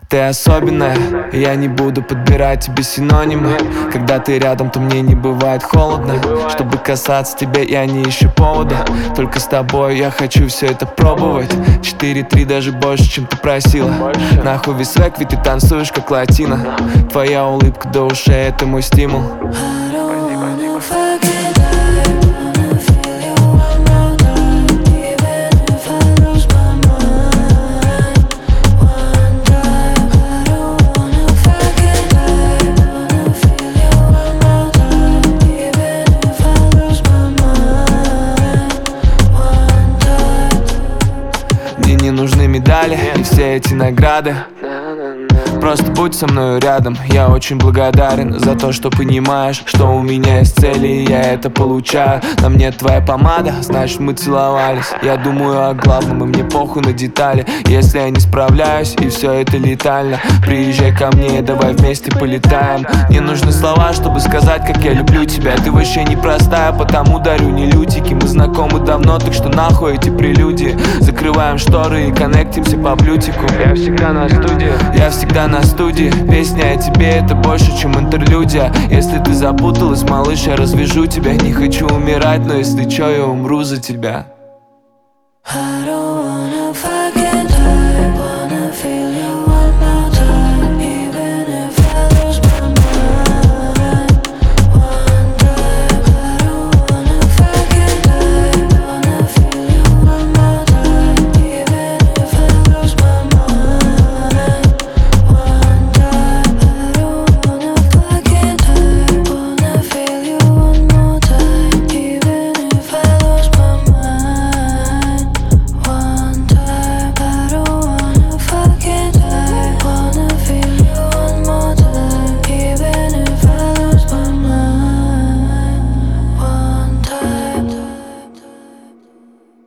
Ты особенная, и я не буду подбирать тебе синонимы. Когда ты рядом, то мне не бывает холодно. Чтобы касаться тебя, я не ищу повода. Только с тобой я хочу все это пробовать. 4-3 даже больше, чем ты просила. Нахуй весь свек, ведь ты танцуешь как латина. Твоя улыбка до ушей, это мой стимул. Мне не нужны медали и все эти награды. Просто будь со мною рядом. Я очень благодарен за то, что понимаешь, что у меня есть цели, и я это получаю. На мне твоя помада, значит мы целовались. Я думаю о главном, и мне похуй на детали. Если я не справляюсь, и все это летально, приезжай ко мне, давай вместе полетаем. Не нужны слова, чтобы сказать, как я люблю тебя. Ты вообще непростая, потому дарю не лютики. Мы знакомы давно, так что нахуй эти прелюдии. Закрываем шторы и коннектимся по блютику. Я всегда на студии, я всегда на студии. Песня о тебе — это больше, чем интерлюдия. Если ты запуталась, малыш, я развяжу тебя. Не хочу умирать, но если чё, я умру за тебя. I don't wanna forget.